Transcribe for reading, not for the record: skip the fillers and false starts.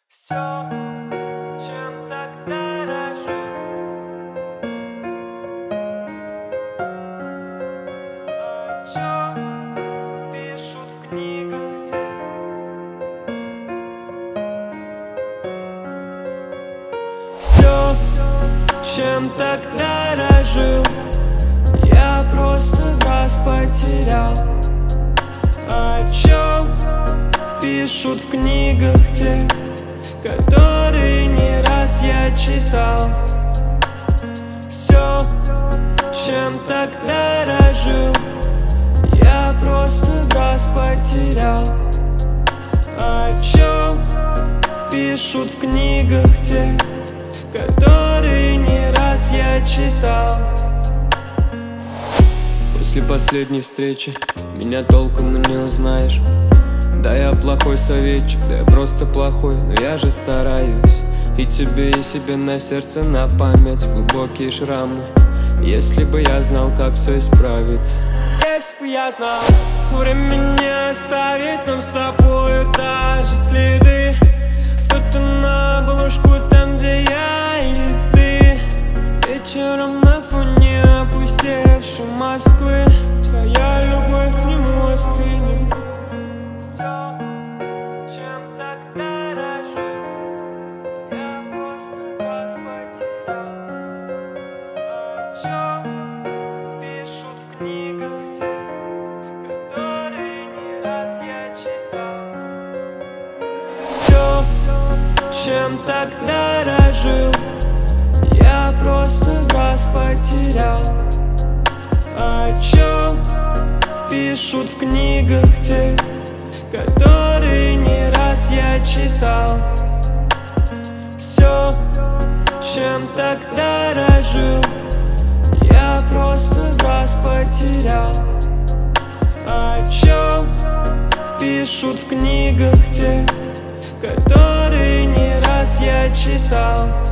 Все, чем так дорожил, о чем пишут в книгах те. Все, чем так дорожил, я просто раз потерял. О чем пишут в книгах те, которые не раз я читал. Все, чем так дорожил, я просто раз потерял. О чем пишут в книгах те, которые не раз я читал. После последней встречи меня толком не узнаешь. Да, я плохой советчик, да я просто плохой, но я же стараюсь. И тебе, и себе на сердце на память глубокие шрамы. Если бы я знал, как все исправить. Если бы я знал, время не оставит нам с тобою даже следы. Фото на обложку там, где я или ты. Вечером на фоне опустевшей Москвы твоя любовь к нему остынет. Все, чем так дорожил, я просто вас потерял. О чем пишут в книгах те, которые не раз я читал. Все, чем так дорожил, я просто раз потерял. О чем пишут в книгах те, которые не раз я читал. Все, чем так дорожил, я просто раз потерял. О чем пишут в книгах те, которые не раз я читал.